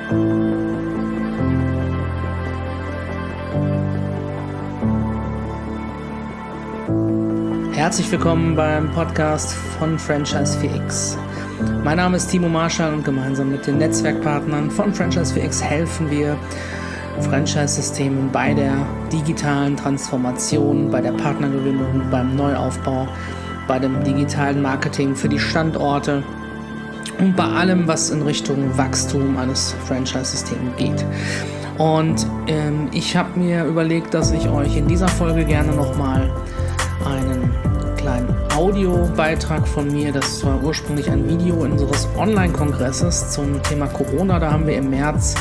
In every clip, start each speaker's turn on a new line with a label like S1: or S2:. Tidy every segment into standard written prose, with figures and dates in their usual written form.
S1: Herzlich willkommen beim Podcast von Franchise 4X. Mein Name ist Timo Marschall und gemeinsam mit den Netzwerkpartnern von Franchise 4X helfen wir Franchise-Systemen bei der digitalen Transformation, bei der Partnergewinnung, beim Neuaufbau, bei dem digitalen Marketing für die Standorte und bei allem, was in Richtung Wachstum eines Franchise-Systems geht. Und ich habe mir überlegt, dass ich euch in dieser Folge gerne nochmal einen kleinen Audiobeitrag von mir, das war ursprünglich ein Video unseres Online-Kongresses zum Thema Corona. Da haben wir im März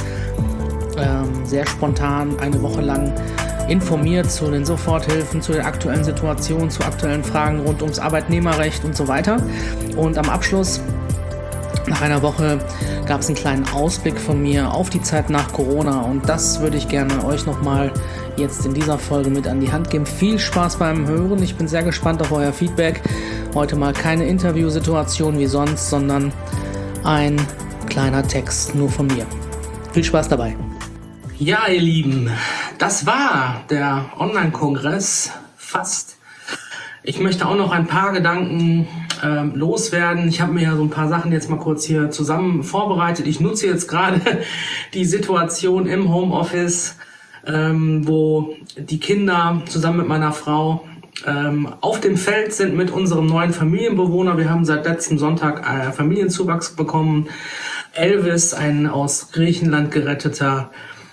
S1: sehr spontan eine Woche lang informiert zu den Soforthilfen, zu der aktuellen Situation, zu aktuellen Fragen rund ums Arbeitnehmerrecht und so weiter. Und am Abschluss, nach einer Woche, gab es einen kleinen Ausblick von mir auf die Zeit nach Corona und das würde ich gerne euch nochmal jetzt in dieser Folge mit an die Hand geben. Viel Spaß beim Hören, ich bin sehr gespannt auf euer Feedback. Heute mal keine Interviewsituation wie sonst, sondern ein kleiner Text nur von mir. Viel Spaß dabei. Ja, ihr Lieben, das war der Online-Kongress fast. Ich möchte auch noch ein paar Gedanken loswerden. Ich habe mir ja so ein paar Sachen jetzt mal kurz hier zusammen vorbereitet. Ich nutze jetzt gerade die Situation im Homeoffice, wo die Kinder zusammen mit meiner Frau auf dem Feld sind mit unserem neuen Familienbewohner. Wir haben seit letztem Sonntag Familienzuwachs bekommen. Elvis, ein aus Griechenland geretteter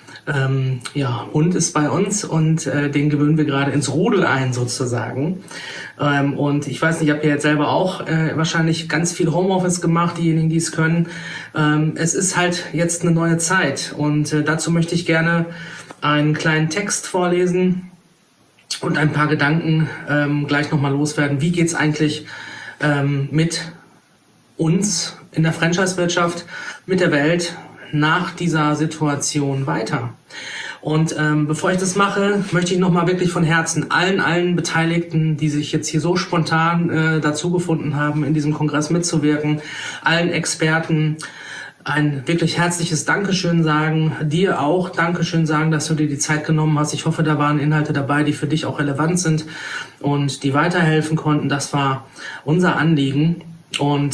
S1: Hund ist bei uns und den gewöhnen wir gerade ins Rudel ein sozusagen. Und ich weiß nicht, ich habe ja jetzt selber auch wahrscheinlich ganz viel Homeoffice gemacht, diejenigen, die es können. Es ist halt jetzt eine neue Zeit und dazu möchte ich gerne einen kleinen Text vorlesen und ein paar Gedanken gleich nochmal loswerden. Wie geht's eigentlich mit uns in der Franchise-Wirtschaft, mit der Welt nach dieser Situation weiter? Und bevor ich das mache, möchte ich nochmal wirklich von Herzen allen Beteiligten, die sich jetzt hier so spontan dazu gefunden haben, in diesem Kongress mitzuwirken, allen Experten ein wirklich herzliches Dankeschön sagen, dir auch Dankeschön sagen, dass du dir die Zeit genommen hast. Ich hoffe, da waren Inhalte dabei, die für dich auch relevant sind und die weiterhelfen konnten. Das war unser Anliegen. Und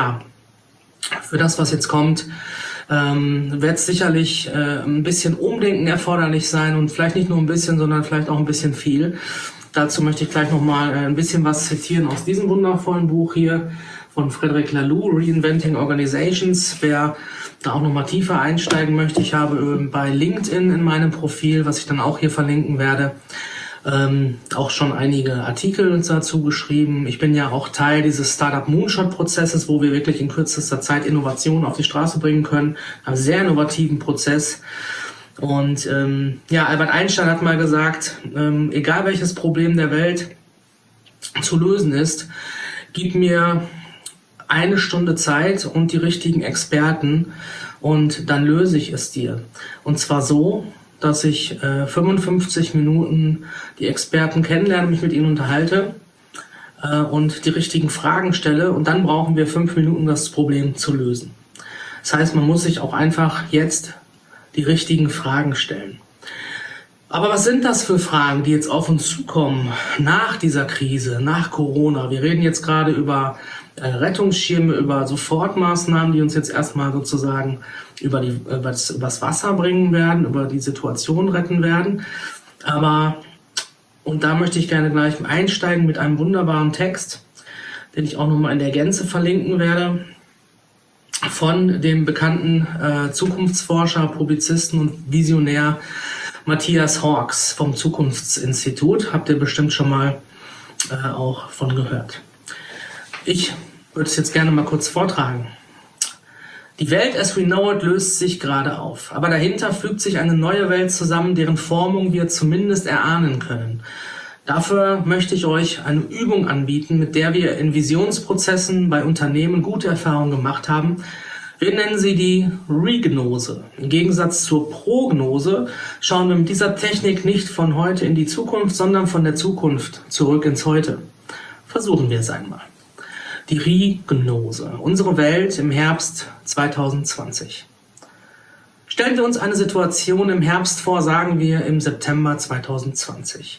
S1: für das, was jetzt kommt, wird sicherlich ein bisschen Umdenken erforderlich sein und vielleicht nicht nur ein bisschen, sondern vielleicht auch ein bisschen viel. Dazu möchte ich gleich nochmal ein bisschen was zitieren aus diesem wundervollen Buch hier von Frederic Laloux, Reinventing Organizations. Wer da auch nochmal tiefer einsteigen möchte, ich habe bei LinkedIn in meinem Profil, was ich dann auch hier verlinken werde, auch schon einige Artikel dazu geschrieben. Ich bin ja auch Teil dieses Startup Moonshot-Prozesses, wo wir wirklich in kürzester Zeit Innovationen auf die Straße bringen können. Einen sehr innovativen Prozess. Und Albert Einstein hat mal gesagt, egal welches Problem der Welt zu lösen ist, gib mir 1 Stunde Zeit und die richtigen Experten und dann löse ich es dir. Und zwar so, dass ich 55 Minuten die Experten kennenlerne, mich mit ihnen unterhalte und die richtigen Fragen stelle und dann brauchen wir 5 Minuten, das Problem zu lösen. Das heißt, man muss sich auch einfach jetzt die richtigen Fragen stellen. Aber was sind das für Fragen, die jetzt auf uns zukommen nach dieser Krise, nach Corona? Wir reden jetzt gerade über Rettungsschirme, über Sofortmaßnahmen, die uns jetzt erstmal sozusagen übers Wasser bringen werden, über die Situation retten werden. Und da möchte ich gerne gleich einsteigen mit einem wunderbaren Text, den ich auch nochmal in der Gänze verlinken werde, von dem bekannten Zukunftsforscher, Publizisten und Visionär Matthias Hawkes vom Zukunftsinstitut. Habt ihr bestimmt schon mal auch von gehört. Ich würde es jetzt gerne mal kurz vortragen. Die Welt as we know it löst sich gerade auf, aber dahinter fügt sich eine neue Welt zusammen, deren Formung wir zumindest erahnen können. Dafür möchte ich euch eine Übung anbieten, mit der wir in Visionsprozessen bei Unternehmen gute Erfahrungen gemacht haben. Wir nennen sie die Regnose. Im Gegensatz zur Prognose schauen wir mit dieser Technik nicht von heute in die Zukunft, sondern von der Zukunft zurück ins Heute. Versuchen wir es einmal. Die Regnose. Unsere Welt im Herbst 2020. Stellen wir uns eine Situation im Herbst vor, sagen wir im September 2020.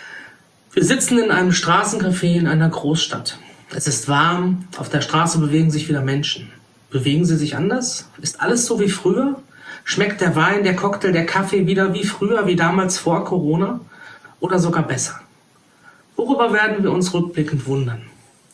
S1: Wir sitzen in einem Straßencafé in einer Großstadt. Es ist warm, auf der Straße bewegen sich wieder Menschen. Bewegen sie sich anders? Ist alles so wie früher? Schmeckt der Wein, der Cocktail, der Kaffee wieder wie früher, wie damals vor Corona? Oder sogar besser? Worüber werden wir uns rückblickend wundern?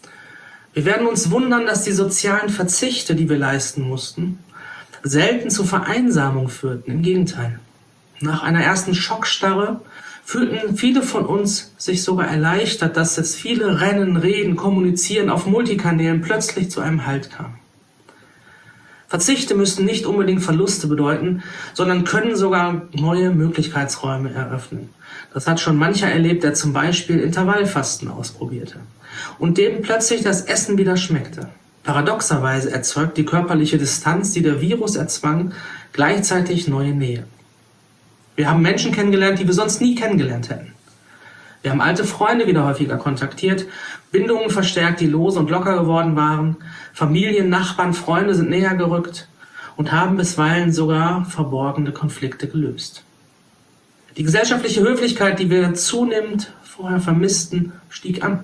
S1: Wir werden uns wundern, dass die sozialen Verzichte, die wir leisten mussten, selten zur Vereinsamung führten. Im Gegenteil. Nach einer ersten Schockstarre fühlten viele von uns sich sogar erleichtert, dass es viele Rennen, Reden, Kommunizieren auf Multikanälen plötzlich zu einem Halt kam. Verzichte müssen nicht unbedingt Verluste bedeuten, sondern können sogar neue Möglichkeitsräume eröffnen. Das hat schon mancher erlebt, der zum Beispiel Intervallfasten ausprobierte und dem plötzlich das Essen wieder schmeckte. Paradoxerweise erzeugt die körperliche Distanz, die der Virus erzwang, gleichzeitig neue Nähe. Wir haben Menschen kennengelernt, die wir sonst nie kennengelernt hätten. Wir haben alte Freunde wieder häufiger kontaktiert, Bindungen verstärkt, die lose und locker geworden waren, Familien, Nachbarn, Freunde sind näher gerückt und haben bisweilen sogar verborgene Konflikte gelöst. Die gesellschaftliche Höflichkeit, die wir zunehmend vorher vermissten, stieg an.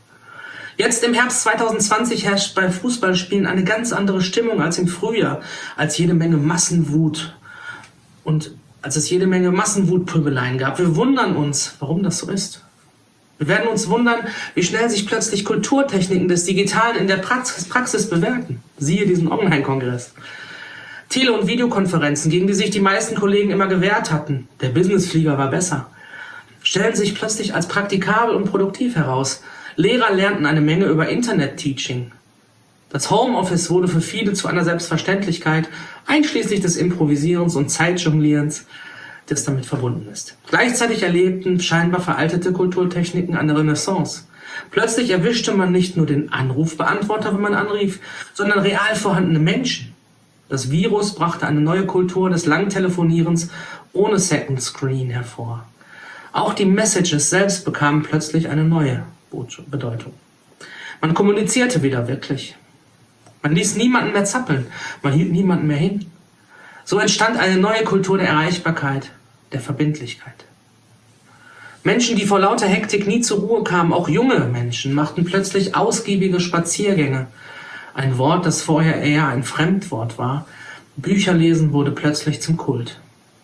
S1: Jetzt im Herbst 2020 herrscht bei Fußballspielen eine ganz andere Stimmung als im Frühjahr, als jede Menge Massenwut und als es jede Menge Massenwutpöbeleien gab. Wir wundern uns, warum das so ist. Wir werden uns wundern, wie schnell sich plötzlich Kulturtechniken des Digitalen in der Praxis bewährten. Siehe diesen Online-Kongress. Tele- und Videokonferenzen, gegen die sich die meisten Kollegen immer gewehrt hatten, der Businessflieger war besser, stellen sich plötzlich als praktikabel und produktiv heraus. Lehrer lernten eine Menge über Internet-Teaching. Das Homeoffice wurde für viele zu einer Selbstverständlichkeit, einschließlich des Improvisierens und Zeitjonglierens, das damit verbunden ist. Gleichzeitig erlebten scheinbar veraltete Kulturtechniken eine Renaissance. Plötzlich erwischte man nicht nur den Anrufbeantworter, wenn man anrief, sondern real vorhandene Menschen. Das Virus brachte eine neue Kultur des Langtelefonierens ohne Second Screen hervor. Auch die Messages selbst bekamen plötzlich eine neue Bedeutung. Man kommunizierte wieder wirklich. Man ließ niemanden mehr zappeln, man hielt niemanden mehr hin. So entstand eine neue Kultur der Erreichbarkeit, der Verbindlichkeit. Menschen, die vor lauter Hektik nie zur Ruhe kamen, auch junge Menschen, machten plötzlich ausgiebige Spaziergänge. Ein Wort, das vorher eher ein Fremdwort war. Bücherlesen wurde plötzlich zum Kult.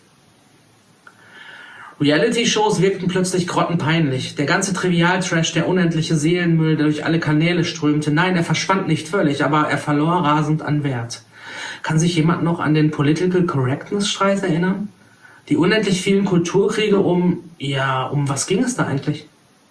S1: Reality-Shows wirkten plötzlich grottenpeinlich. Der ganze Trivial-Trash, der unendliche Seelenmüll, der durch alle Kanäle strömte. Nein, er verschwand nicht völlig, aber er verlor rasend an Wert. Kann sich jemand noch an den Political Correctness-Streit erinnern? Die unendlich vielen Kulturkriege um was ging es da eigentlich?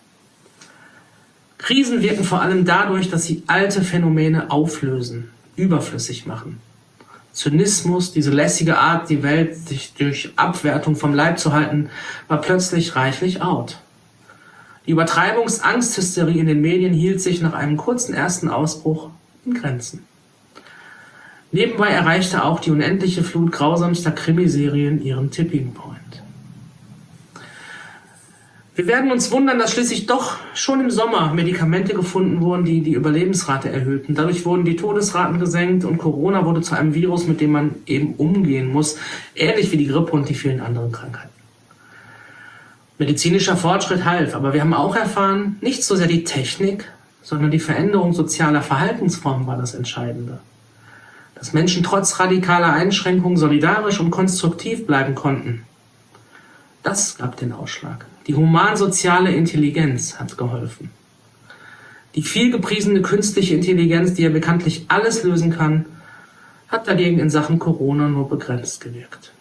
S1: Krisen wirken vor allem dadurch, dass sie alte Phänomene auflösen, überflüssig machen. Zynismus, diese lässige Art, die Welt sich durch Abwertung vom Leib zu halten, war plötzlich reichlich out. Die Übertreibungsangsthysterie in den Medien hielt sich nach einem kurzen ersten Ausbruch in Grenzen. Nebenbei erreichte auch die unendliche Flut grausamster Krimiserien ihren Tipping Point. Wir werden uns wundern, dass schließlich doch schon im Sommer Medikamente gefunden wurden, die die Überlebensrate erhöhten. Dadurch wurden die Todesraten gesenkt und Corona wurde zu einem Virus, mit dem man eben umgehen muss, ähnlich wie die Grippe und die vielen anderen Krankheiten. Medizinischer Fortschritt half, aber wir haben auch erfahren, nicht so sehr die Technik, sondern die Veränderung sozialer Verhaltensformen war das Entscheidende. Dass Menschen trotz radikaler Einschränkungen solidarisch und konstruktiv bleiben konnten, das gab den Ausschlag. Die humansoziale Intelligenz hat geholfen. Die vielgepriesene künstliche Intelligenz, die ja bekanntlich alles lösen kann, hat dagegen in Sachen Corona nur begrenzt gewirkt.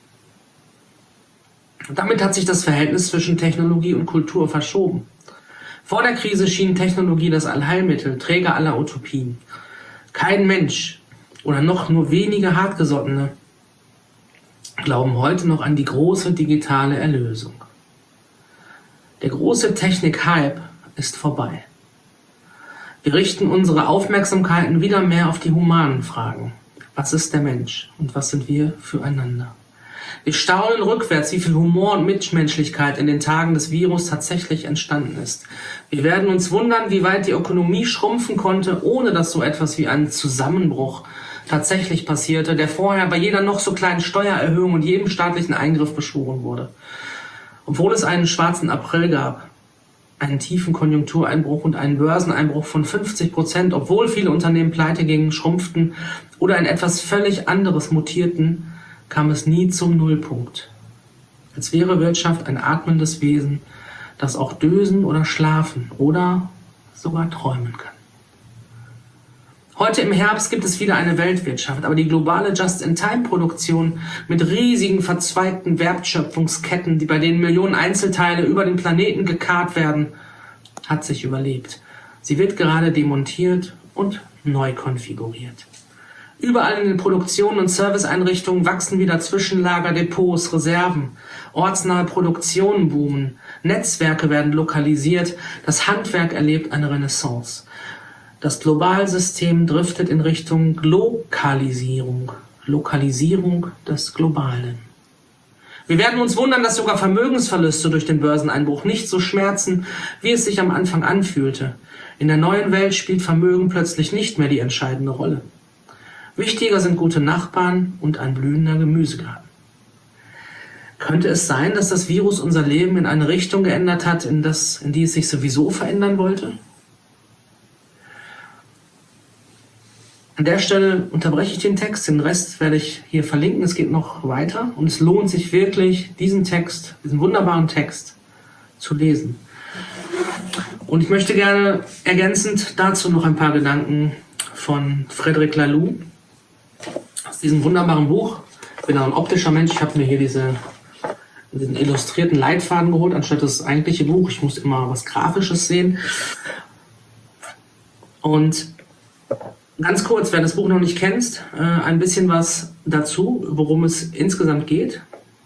S1: Und damit hat sich das Verhältnis zwischen Technologie und Kultur verschoben. Vor der Krise schien Technologie das Allheilmittel, Träger aller Utopien. Kein Mensch oder noch nur wenige Hartgesottene glauben heute noch an die große digitale Erlösung. Der große Technik-Hype ist vorbei. Wir richten unsere Aufmerksamkeiten wieder mehr auf die humanen Fragen. Was ist der Mensch und was sind wir füreinander? Wir staunen rückwärts, wie viel Humor und Mitmenschlichkeit in den Tagen des Virus tatsächlich entstanden ist. Wir werden uns wundern, wie weit die Ökonomie schrumpfen konnte, ohne dass so etwas wie ein Zusammenbruch tatsächlich passierte, der vorher bei jeder noch so kleinen Steuererhöhung und jedem staatlichen Eingriff beschworen wurde. Obwohl es einen schwarzen April gab, einen tiefen Konjunktureinbruch und einen Börseneinbruch von 50%, obwohl viele Unternehmen pleite gingen, schrumpften oder in etwas völlig anderes mutierten, kam es nie zum Nullpunkt. Als wäre Wirtschaft ein atmendes Wesen, das auch dösen oder schlafen oder sogar träumen kann. Heute im Herbst gibt es wieder eine Weltwirtschaft, aber die globale Just-in-Time-Produktion mit riesigen verzweigten Wertschöpfungsketten, bei denen Millionen Einzelteile über den Planeten gekarrt werden, hat sich überlebt. Sie wird gerade demontiert und neu konfiguriert. Überall in den Produktionen und Serviceeinrichtungen wachsen wieder Zwischenlager, Depots, Reserven. Ortsnahe Produktionen boomen. Netzwerke werden lokalisiert. Das Handwerk erlebt eine Renaissance. Das Globalsystem driftet in Richtung Glokalisierung. Lokalisierung des Globalen. Wir werden uns wundern, dass sogar Vermögensverluste durch den Börseneinbruch nicht so schmerzen, wie es sich am Anfang anfühlte. In der neuen Welt spielt Vermögen plötzlich nicht mehr die entscheidende Rolle. Wichtiger sind gute Nachbarn und ein blühender Gemüsegarten. Könnte es sein, dass das Virus unser Leben in eine Richtung geändert hat, in die es sich sowieso verändern wollte? An der Stelle unterbreche ich den Text, den Rest werde ich hier verlinken, es geht noch weiter und es lohnt sich wirklich, diesen wunderbaren Text zu lesen. Und ich möchte gerne ergänzend dazu noch ein paar Gedanken von Frédéric Laloux aus diesem wunderbaren Buch. Ich bin ein optischer Mensch, ich habe mir hier diesen illustrierten Leitfaden geholt, anstatt das eigentliche Buch. Ich muss immer was Grafisches sehen. Und ganz kurz, wer das Buch noch nicht kennt, ein bisschen was dazu, worum es insgesamt geht.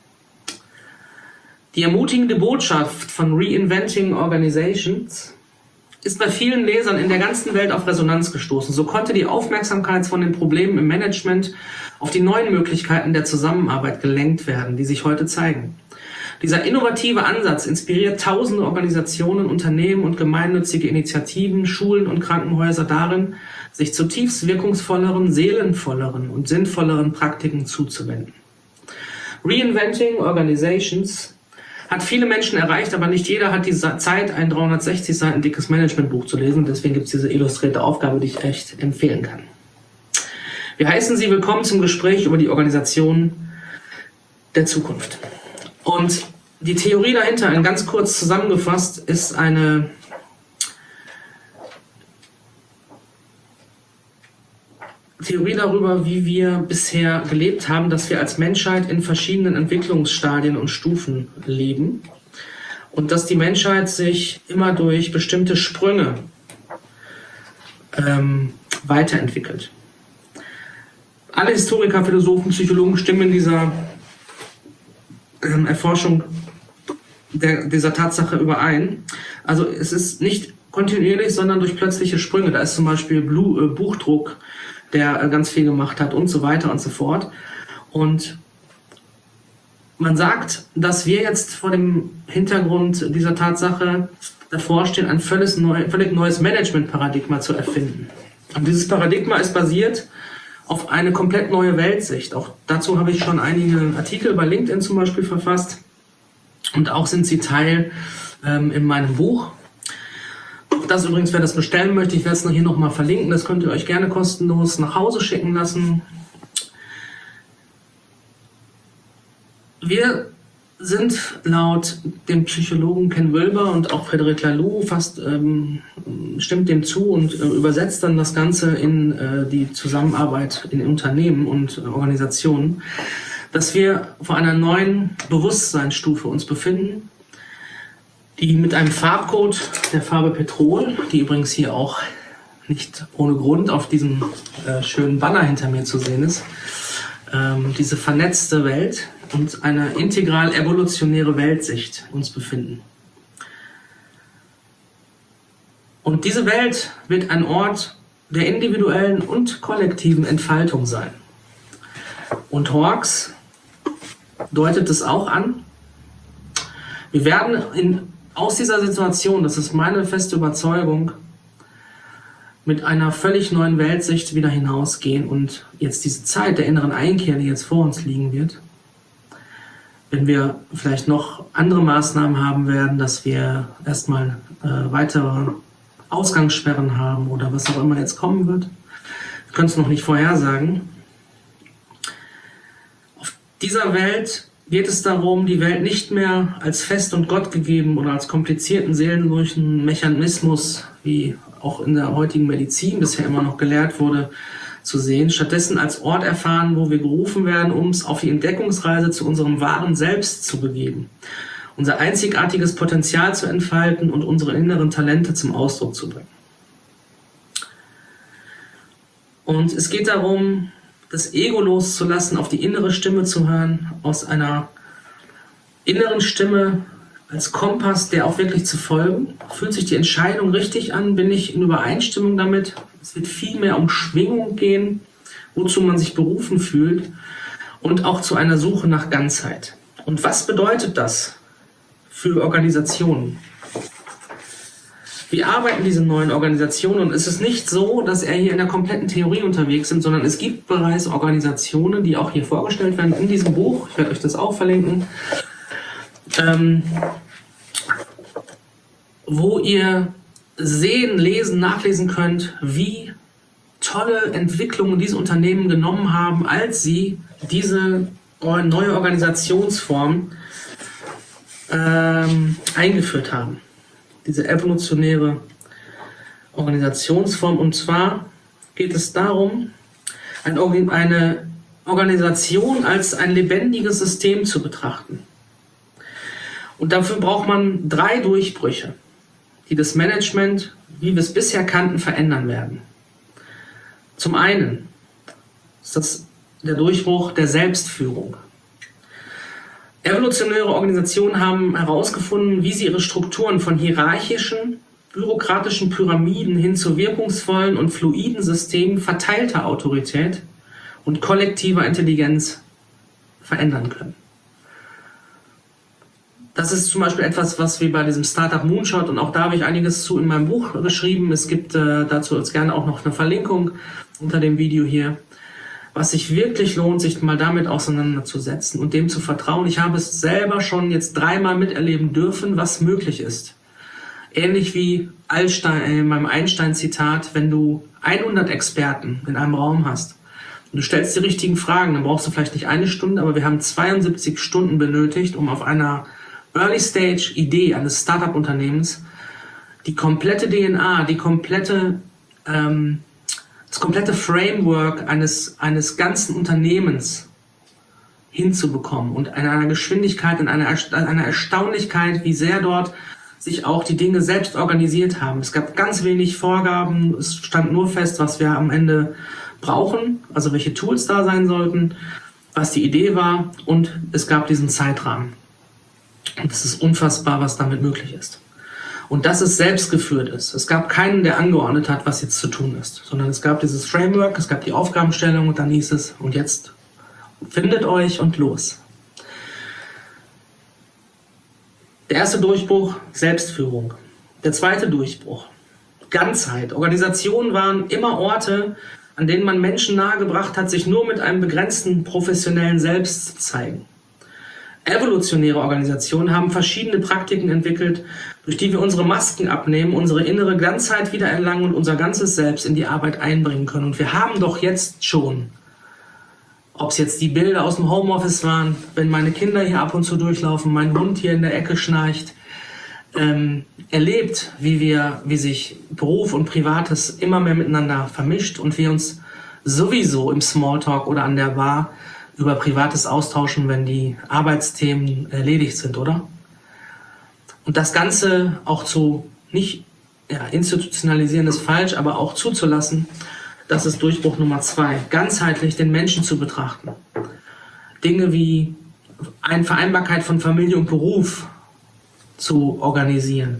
S1: Die ermutigende Botschaft von Reinventing Organizations ist bei vielen Lesern in der ganzen Welt auf Resonanz gestoßen. So konnte die Aufmerksamkeit von den Problemen im Management auf die neuen Möglichkeiten der Zusammenarbeit gelenkt werden, die sich heute zeigen. Dieser innovative Ansatz inspiriert tausende Organisationen, Unternehmen und gemeinnützige Initiativen, Schulen und Krankenhäuser darin, sich zutiefst wirkungsvolleren, seelenvolleren und sinnvolleren Praktiken zuzuwenden. Reinventing Organizations hat viele Menschen erreicht, aber nicht jeder hat die Zeit, ein 360 Seiten dickes Managementbuch zu lesen. Deswegen gibt es diese illustrierte Aufgabe, die ich echt empfehlen kann. Wir heißen Sie willkommen zum Gespräch über die Organisation der Zukunft. Und die Theorie dahinter, ganz kurz zusammengefasst, ist eine Theorie darüber, wie wir bisher gelebt haben, dass wir als Menschheit in verschiedenen Entwicklungsstadien und Stufen leben und dass die Menschheit sich immer durch bestimmte Sprünge weiterentwickelt. Alle Historiker, Philosophen, Psychologen stimmen in dieser Erforschung dieser Tatsache überein. Also es ist nicht kontinuierlich, sondern durch plötzliche Sprünge. Da ist zum Beispiel Buchdruck, der ganz viel gemacht hat und so weiter und so fort. Und man sagt, dass wir jetzt vor dem Hintergrund dieser Tatsache davor stehen, ein völlig neues Management-Paradigma zu erfinden. Und dieses Paradigma ist basiert auf eine komplett neue Weltsicht. Auch dazu habe ich schon einige Artikel bei LinkedIn zum Beispiel verfasst. Und auch sind sie Teil in meinem Buch. Das übrigens, wer das bestellen möchte, ich werde es hier nochmal verlinken. Das könnt ihr euch gerne kostenlos nach Hause schicken lassen. Wir sind laut dem Psychologen Ken Wilber und auch Frédéric Laloux stimmt dem zu und übersetzt dann das Ganze in die Zusammenarbeit in Unternehmen und Organisationen, dass wir vor einer neuen Bewusstseinsstufe uns befinden, die mit einem Farbcode der Farbe Petrol, die übrigens hier auch nicht ohne Grund auf diesem schönen Banner hinter mir zu sehen ist, diese vernetzte Welt und eine integral evolutionäre Weltsicht uns befinden. Und diese Welt wird ein Ort der individuellen und kollektiven Entfaltung sein. Und Hawkes deutet es auch an. Wir werden aus dieser Situation, das ist meine feste Überzeugung, mit einer völlig neuen Weltsicht wieder hinausgehen und jetzt diese Zeit der inneren Einkehr, die jetzt vor uns liegen wird, wenn wir vielleicht noch andere Maßnahmen haben werden, dass wir erstmal weitere Ausgangssperren haben oder was auch immer jetzt kommen wird, wir können es noch nicht vorhersagen. Auf dieser Welt geht es darum, die Welt nicht mehr als fest und Gott gegeben oder als komplizierten seelenlosen Mechanismus, wie auch in der heutigen Medizin bisher immer noch gelehrt wurde, zu sehen, stattdessen als Ort erfahren, wo wir gerufen werden, um es auf die Entdeckungsreise zu unserem wahren Selbst zu begeben, unser einzigartiges Potenzial zu entfalten und unsere inneren Talente zum Ausdruck zu bringen. Und es geht darum, das Ego loszulassen, auf die innere Stimme zu hören, aus einer inneren Stimme als Kompass, der auch wirklich zu folgen. Fühlt sich die Entscheidung richtig an? Bin ich in Übereinstimmung damit? Es wird viel mehr um Schwingung gehen, wozu man sich berufen fühlt und auch zu einer Suche nach Ganzheit. Und was bedeutet das für Organisationen? Wie arbeiten diese neuen Organisationen? Und es ist nicht so, dass er hier in der kompletten Theorie unterwegs sind, sondern es gibt bereits Organisationen, die auch hier vorgestellt werden in diesem Buch. Ich werde euch das auch verlinken. Wo ihr sehen, lesen, nachlesen könnt, wie tolle Entwicklungen diese Unternehmen genommen haben, als sie diese neue Organisationsform eingeführt haben. Diese evolutionäre Organisationsform. Und zwar geht es darum, eine Organisation als ein lebendiges System zu betrachten. Und dafür braucht man 3 Durchbrüche, die das Management, wie wir es bisher kannten, verändern werden. Zum einen ist das der Durchbruch der Selbstführung. Evolutionäre Organisationen haben herausgefunden, wie sie ihre Strukturen von hierarchischen, bürokratischen Pyramiden hin zu wirkungsvollen und fluiden Systemen verteilter Autorität und kollektiver Intelligenz verändern können. Das ist zum Beispiel etwas, was wir bei diesem Startup Moonshot, und auch da habe ich einiges zu in meinem Buch geschrieben. Es gibt dazu jetzt gerne auch noch eine Verlinkung unter dem Video hier, was sich wirklich lohnt, sich mal damit auseinanderzusetzen und dem zu vertrauen. Ich habe es selber schon jetzt 3-mal miterleben dürfen, was möglich ist. Ähnlich wie in meinem Einstein-Zitat, wenn du 100 Experten in einem Raum hast und du stellst die richtigen Fragen, dann brauchst du vielleicht nicht 1 Stunde, aber wir haben 72 Stunden benötigt, um auf einer Early-Stage-Idee eines Startup-Unternehmens die komplette DNA, das komplette Framework eines ganzen Unternehmens hinzubekommen und in einer Geschwindigkeit, in einer Erstaunlichkeit, wie sehr dort sich auch die Dinge selbst organisiert haben. Es gab ganz wenig Vorgaben, es stand nur fest, was wir am Ende brauchen, also welche Tools da sein sollten, was die Idee war, und es gab diesen Zeitrahmen. Und es ist unfassbar, was damit möglich ist. Und dass es selbst geführt ist. Es gab keinen, der angeordnet hat, was jetzt zu tun ist, sondern es gab dieses Framework, es gab die Aufgabenstellung und dann hieß es, und jetzt findet euch und los. Der erste Durchbruch, Selbstführung. Der zweite Durchbruch, Ganzheit. Organisationen waren immer Orte, an denen man Menschen nahegebracht hat, sich nur mit einem begrenzten professionellen Selbst zu zeigen. Evolutionäre Organisationen haben verschiedene Praktiken entwickelt, durch die wir unsere Masken abnehmen, unsere innere Ganzheit wiedererlangen und unser ganzes Selbst in die Arbeit einbringen können. Und wir haben doch jetzt schon, ob es jetzt die Bilder aus dem Homeoffice waren, wenn meine Kinder hier ab und zu durchlaufen, mein Hund hier in der Ecke schnarcht, erlebt, wie sich Beruf und Privates immer mehr miteinander vermischt und wir uns sowieso im Smalltalk oder an der Bar über Privates austauschen, wenn die Arbeitsthemen erledigt sind, oder? Und das Ganze auch zu, nicht institutionalisieren ist falsch, aber auch zuzulassen, das ist Durchbruch Nummer 2. Ganzheitlich den Menschen zu betrachten. Dinge wie eine Vereinbarkeit von Familie und Beruf zu organisieren.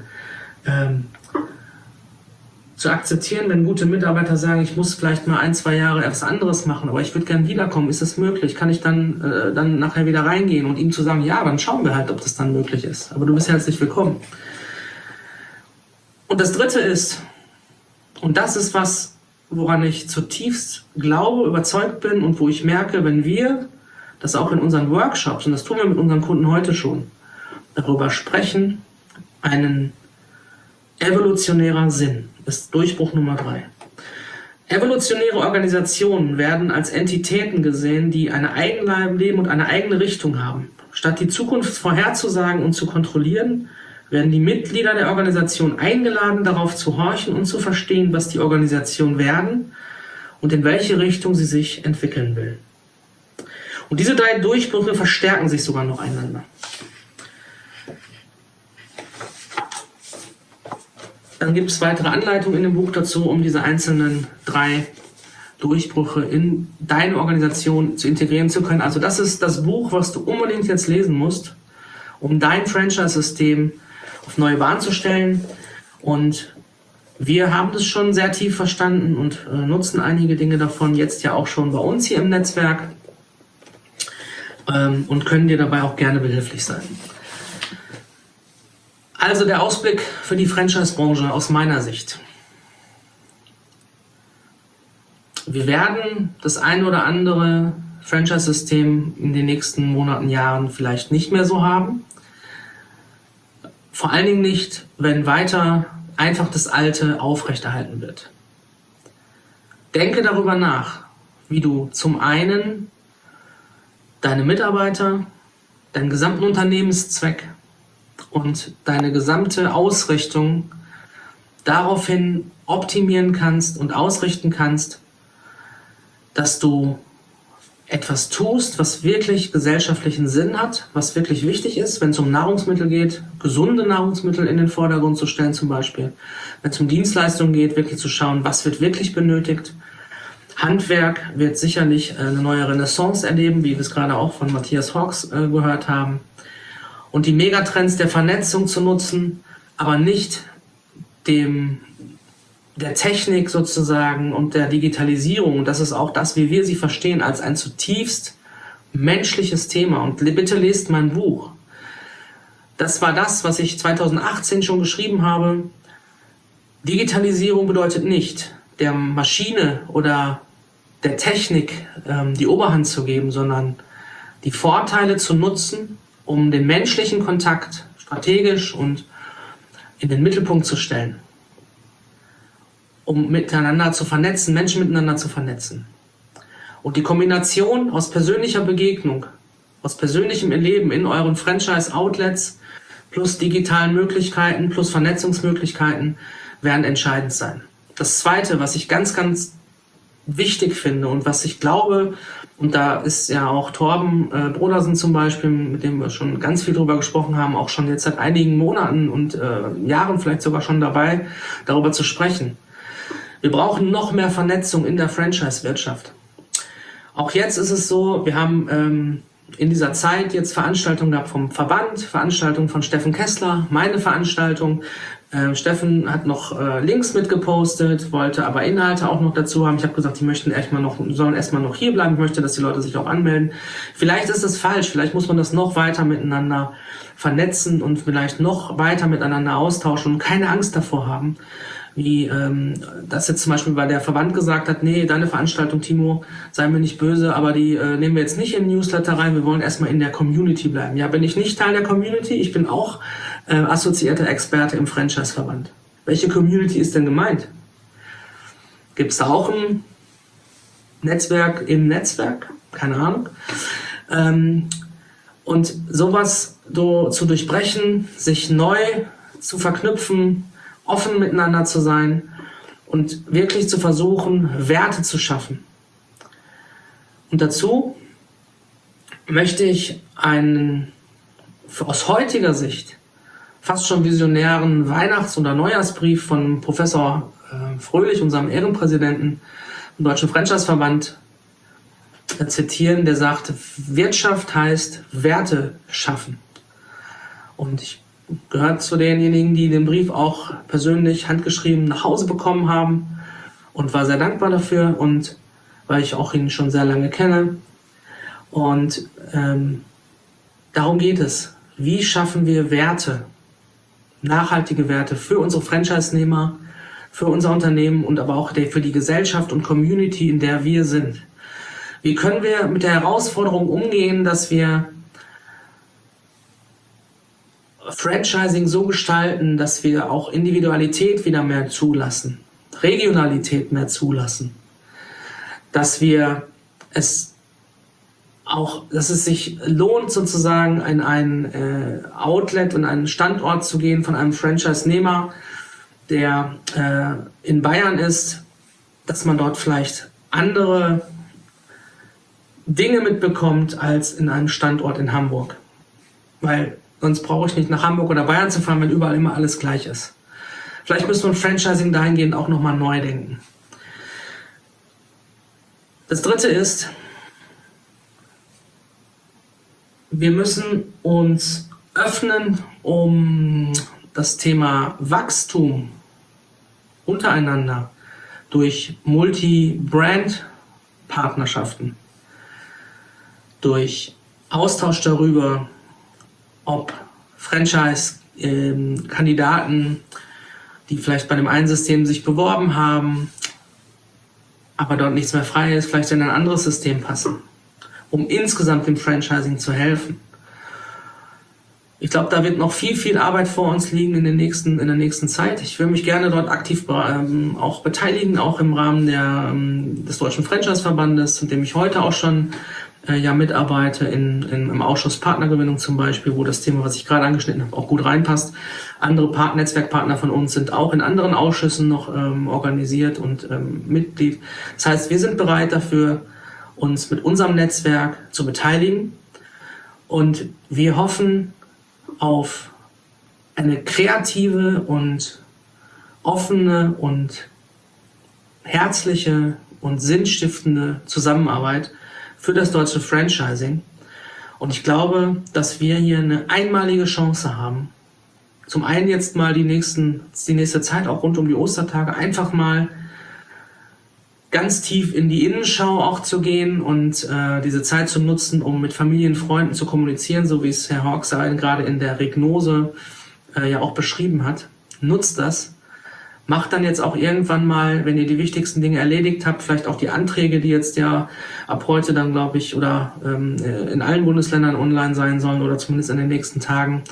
S1: Zu akzeptieren, wenn gute Mitarbeiter sagen, ich muss vielleicht mal 1-2 Jahre etwas anderes machen, aber ich würde gern wiederkommen. Ist das möglich? Kann ich dann nachher wieder reingehen und ihm zu sagen, ja, dann schauen wir halt, ob das dann möglich ist. Aber du bist herzlich willkommen. Und das dritte ist Und das ist was, woran ich zutiefst glaube, überzeugt bin und wo ich merke, wenn wir das auch in unseren Workshops, und das tun wir mit unseren Kunden heute schon, darüber sprechen, einen evolutionärer Sinn ist Durchbruch Nummer 3. Evolutionäre Organisationen werden als Entitäten gesehen, die ein Eigenleben und eine eigene Richtung haben. Statt die Zukunft vorherzusagen und zu kontrollieren, werden die Mitglieder der Organisation eingeladen, darauf zu horchen und zu verstehen, was die Organisation werden und in welche Richtung sie sich entwickeln will. Und diese 3 Durchbrüche verstärken sich sogar noch einander. Dann gibt es weitere Anleitungen in dem Buch dazu, um diese einzelnen 3 Durchbrüche in deine Organisation zu integrieren zu können. Also das ist das Buch, was du unbedingt jetzt lesen musst, um dein Franchise-System auf neue Bahn zu stellen. Und wir haben das schon sehr tief verstanden und nutzen einige Dinge davon jetzt ja auch schon bei uns hier im Netzwerk und können dir dabei auch gerne behilflich sein. Also der Ausblick für die Franchise-Branche aus meiner Sicht. Wir werden das ein oder andere Franchise-System in den nächsten Monaten, Jahren vielleicht nicht mehr so haben. Vor allen Dingen nicht, wenn weiter einfach das Alte aufrechterhalten wird. Denke darüber nach, wie du zum einen deine Mitarbeiter, deinen gesamten Unternehmenszweck und deine gesamte Ausrichtung daraufhin optimieren kannst und ausrichten kannst, dass du etwas tust, was wirklich gesellschaftlichen Sinn hat, was wirklich wichtig ist, wenn es um Nahrungsmittel geht, gesunde Nahrungsmittel in den Vordergrund zu stellen zum Beispiel. Wenn es um Dienstleistungen geht, wirklich zu schauen, was wird wirklich benötigt. Handwerk wird sicherlich eine neue Renaissance erleben, wie wir es gerade auch von Matthias Hawks gehört haben. Und die Megatrends der Vernetzung zu nutzen, aber nicht der Technik sozusagen und der Digitalisierung, und das ist auch das, wie wir sie verstehen, als ein zutiefst menschliches Thema. Und bitte lest mein Buch. Das war das, was ich 2018 schon geschrieben habe. Digitalisierung bedeutet nicht, der Maschine oder der Technik die Oberhand zu geben, sondern die Vorteile zu nutzen, um den menschlichen Kontakt strategisch und in den Mittelpunkt zu stellen. Um miteinander zu vernetzen, Menschen miteinander zu vernetzen. Und die Kombination aus persönlicher Begegnung, aus persönlichem Erleben in euren Franchise-Outlets plus digitalen Möglichkeiten, plus Vernetzungsmöglichkeiten werden entscheidend sein. Das Zweite, was ich ganz, ganz wichtig finde und was ich glaube, und da ist ja auch Torben Brodersen zum Beispiel, mit dem wir schon ganz viel drüber gesprochen haben, auch schon jetzt seit einigen Monaten und Jahren vielleicht sogar schon dabei, darüber zu sprechen. Wir brauchen noch mehr Vernetzung in der Franchise-Wirtschaft. Auch jetzt ist es so, wir haben in dieser Zeit jetzt Veranstaltungen gehabt vom Verband, Veranstaltungen von Steffen Kessler, meine Veranstaltung. Steffen hat noch Links mitgepostet, wollte aber Inhalte auch noch dazu haben. Ich habe gesagt, die sollen erstmal noch hier bleiben. Ich möchte, dass die Leute sich auch anmelden. Vielleicht ist es falsch, vielleicht muss man das noch weiter miteinander vernetzen und vielleicht noch weiter miteinander austauschen und keine Angst davor haben, wie das jetzt zum Beispiel bei der Verband gesagt hat, nee, deine Veranstaltung, Timo, sei mir nicht böse, aber die nehmen wir jetzt nicht in den Newsletter rein, wir wollen erstmal in der Community bleiben. Ja, bin ich nicht Teil der Community? Ich bin auch assoziierter Experte im Franchise-Verband. Welche Community ist denn gemeint? Gibt es da auch ein Netzwerk im Netzwerk? Keine Ahnung. Und sowas zu durchbrechen, sich neu zu verknüpfen, offen miteinander zu sein und wirklich zu versuchen, Werte zu schaffen. Und dazu möchte ich einen aus heutiger Sicht fast schon visionären Weihnachts- oder Neujahrsbrief von Professor Fröhlich, unserem Ehrenpräsidenten im Deutschen Franchise-Verband, zitieren, der sagt, Wirtschaft heißt Werte schaffen. Und ich gehört zu denjenigen, die den Brief auch persönlich handgeschrieben nach Hause bekommen haben und war sehr dankbar dafür, und weil ich auch ihn schon sehr lange kenne. Und darum geht es. Wie schaffen wir Werte, nachhaltige Werte für unsere Franchise-Nehmer, für unser Unternehmen und aber auch für die Gesellschaft und Community, in der wir sind. Wie können wir mit der Herausforderung umgehen, dass wir Franchising so gestalten, dass wir auch Individualität wieder mehr zulassen, Regionalität mehr zulassen, dass es sich lohnt, sozusagen in ein Outlet und einen Standort zu gehen von einem Franchise-Nehmer, der in Bayern ist, dass man dort vielleicht andere Dinge mitbekommt als in einem Standort in Hamburg. Weil sonst brauche ich nicht nach Hamburg oder Bayern zu fahren, wenn überall immer alles gleich ist. Vielleicht müssen wir im Franchising dahingehend auch nochmal neu denken. Das dritte ist, wir müssen uns öffnen, um das Thema Wachstum untereinander durch Multi-Brand-Partnerschaften, durch Austausch darüber, ob Franchise-Kandidaten, die vielleicht bei dem einen System sich beworben haben, aber dort nichts mehr frei ist, vielleicht in ein anderes System passen, um insgesamt dem Franchising zu helfen. Ich glaube, da wird noch viel Arbeit vor uns liegen in der nächsten Zeit. Ich will mich gerne dort aktiv auch beteiligen, auch im Rahmen des Deutschen Franchise-Verbandes, in dem ich heute auch schon mitarbeite, im Ausschuss Partnergewinnung zum Beispiel, wo das Thema, was ich gerade angeschnitten habe, auch gut reinpasst. Andere Netzwerkpartner von uns sind auch in anderen Ausschüssen noch organisiert und Mitglied. Das heißt, wir sind bereit dafür, uns mit unserem Netzwerk zu beteiligen, und wir hoffen auf eine kreative und offene und herzliche und sinnstiftende Zusammenarbeit für das deutsche Franchising. Und ich glaube, dass wir hier eine einmalige Chance haben, zum einen jetzt mal die nächste Zeit, auch rund um die Ostertage, einfach mal ganz tief in die Innenschau auch zu gehen und diese Zeit zu nutzen, um mit Familien, Freunden zu kommunizieren, so wie es Herr Hawksein gerade in der Regnose ja auch beschrieben hat. Nutzt das. Macht dann jetzt auch irgendwann mal, wenn ihr die wichtigsten Dinge erledigt habt, vielleicht auch die Anträge, die jetzt ja ab heute dann, glaube ich, oder in allen Bundesländern online sein sollen oder zumindest in den nächsten Tagen.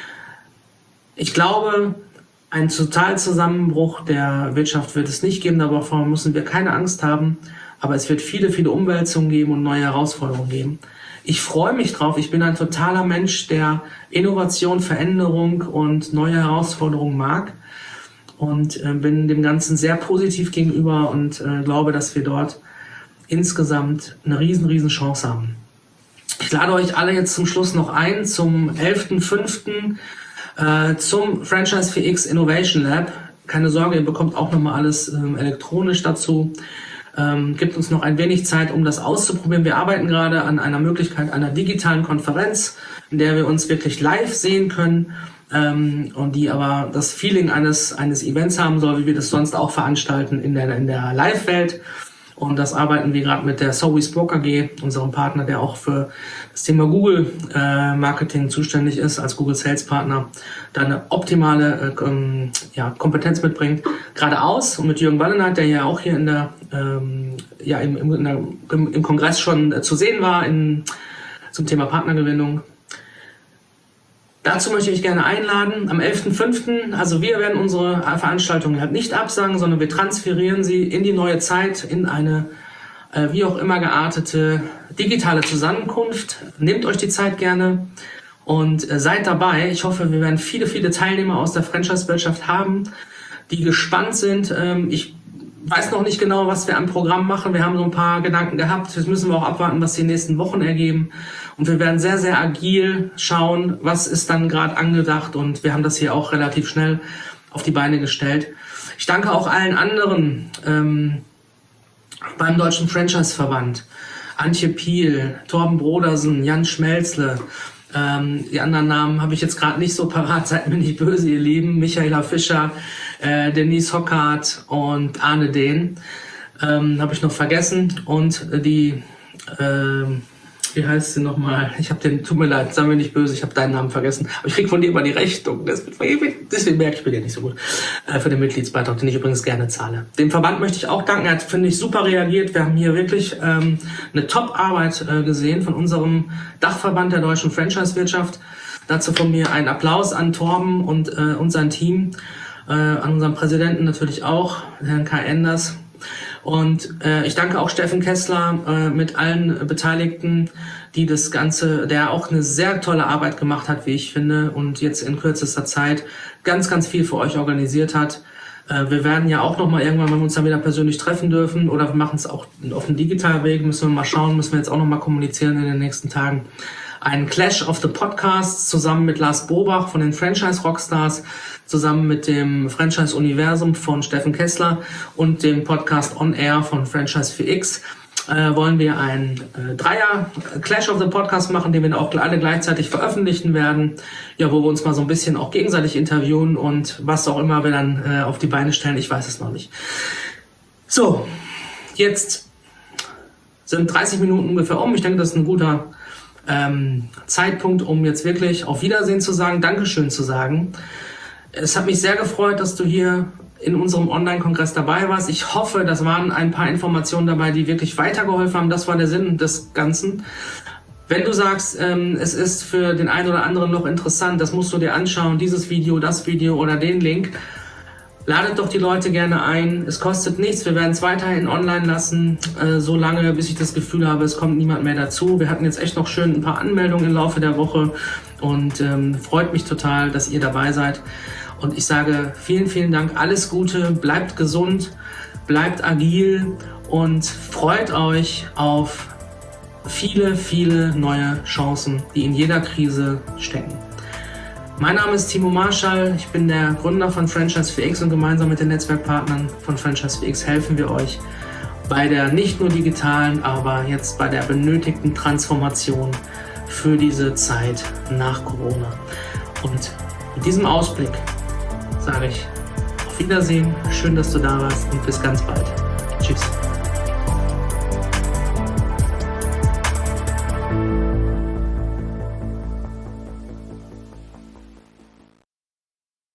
S1: Ich glaube, ein Totalzusammenbruch der Wirtschaft wird es nicht geben, davor müssen wir keine Angst haben. Aber es wird viele Umwälzungen geben und neue Herausforderungen geben. Ich freue mich drauf. Ich bin ein totaler Mensch, der Innovation, Veränderung und neue Herausforderungen mag. Und bin dem Ganzen sehr positiv gegenüber und glaube, dass wir dort insgesamt eine riesen Chance haben. Ich lade euch alle jetzt zum Schluss noch ein zum 11.05. Zum Franchise 4X Innovation Lab. Keine Sorge, ihr bekommt auch nochmal alles elektronisch dazu. Gibt uns noch ein wenig Zeit, um das auszuprobieren. Wir arbeiten gerade an einer Möglichkeit einer digitalen Konferenz, in der wir uns wirklich live sehen können. Und die aber das Feeling eines Events haben soll, wie wir das sonst auch veranstalten in der Live-Welt. Und das arbeiten wir gerade mit der Soweys Broker AG, unserem Partner, der auch für das Thema Google Marketing zuständig ist, als Google Sales Partner, da eine optimale Kompetenz mitbringt. Geradeaus, und mit Jürgen Ballenhardt, der ja auch hier im Kongress schon zu sehen war zum Thema Partnergewinnung. Dazu möchte ich gerne einladen, am 11.05. Also wir werden unsere Veranstaltung halt nicht absagen, sondern wir transferieren sie in die neue Zeit, in eine wie auch immer geartete digitale Zusammenkunft. Nehmt euch die Zeit gerne und seid dabei. Ich hoffe, wir werden viele Teilnehmer aus der Franchise-Wirtschaft haben, die gespannt sind. Ich weiß noch nicht genau, was wir am Programm machen. Wir haben so ein paar Gedanken gehabt. Jetzt müssen wir auch abwarten, was die nächsten Wochen ergeben. Und wir werden sehr agil schauen, was ist dann gerade angedacht. Und wir haben das hier auch relativ schnell auf die Beine gestellt. Ich danke auch allen anderen beim Deutschen Franchise-Verband. Antje Piel, Torben Brodersen, Jan Schmelzle. Die anderen Namen habe ich jetzt gerade nicht so parat. Seid mir nicht böse, ihr Lieben. Michaela Fischer, Denise Hockart und Arne Dehn habe ich noch vergessen. Und die wie heißt sie nochmal? Tut mir leid, sei mir nicht böse, ich habe deinen Namen vergessen. Aber ich krieg von dir immer die Rechnung. Deswegen merke ich mir den nicht so gut. Für den Mitgliedsbeitrag, den ich übrigens gerne zahle. Dem Verband möchte ich auch danken. Er hat, finde ich, super reagiert. Wir haben hier wirklich eine Top-Arbeit gesehen von unserem Dachverband der deutschen Franchise-Wirtschaft. Dazu von mir einen Applaus an Torben und sein Team. An unseren Präsidenten natürlich auch, Herrn Kai Enders. Und ich danke auch Steffen Kessler mit allen Beteiligten, die das Ganze, der auch eine sehr tolle Arbeit gemacht hat, wie ich finde, und jetzt in kürzester Zeit ganz, ganz viel für euch organisiert hat. Wir werden ja auch nochmal irgendwann, wenn wir uns dann wieder persönlich treffen dürfen, oder wir machen es auch auf dem digitalen Weg, müssen wir mal schauen, müssen wir jetzt auch nochmal kommunizieren in den nächsten Tagen. Ein Clash of the Podcasts zusammen mit Lars Bobach von den Franchise Rockstars, zusammen mit dem Franchise Universum von Steffen Kessler und dem Podcast On Air von Franchise 4X wollen wir einen Dreier Clash of the Podcast machen, den wir auch alle gleichzeitig veröffentlichen werden, ja, wo wir uns mal so ein bisschen auch gegenseitig interviewen und was auch immer wir dann auf die Beine stellen, ich weiß es noch nicht. So, jetzt sind 30 Minuten ungefähr um. Ich denke, das ist ein guter Zeitpunkt, um jetzt wirklich auf Wiedersehen zu sagen, Dankeschön zu sagen. Es hat mich sehr gefreut, dass du hier in unserem Online-Kongress dabei warst. Ich hoffe, das waren ein paar Informationen dabei, die wirklich weitergeholfen haben. Das war der Sinn des Ganzen. Wenn du sagst, es ist für den einen oder anderen noch interessant, das musst du dir anschauen, dieses Video, das Video oder den Link, ladet doch die Leute gerne ein. Es kostet nichts. Wir werden es weiterhin online lassen, so lange, bis ich das Gefühl habe, es kommt niemand mehr dazu. Wir hatten jetzt echt noch schön ein paar Anmeldungen im Laufe der Woche und freut mich total, dass ihr dabei seid. Und ich sage vielen, vielen Dank. Alles Gute, bleibt gesund, bleibt agil und freut euch auf viele, viele neue Chancen, die in jeder Krise stecken. Mein Name ist Timo Marschall, ich bin der Gründer von Franchise 4X und gemeinsam mit den Netzwerkpartnern von Franchise 4X helfen wir euch bei der nicht nur digitalen, aber jetzt bei der benötigten Transformation für diese Zeit nach Corona. Und mit diesem Ausblick sage ich auf Wiedersehen, schön, dass du da warst und bis ganz bald. Tschüss.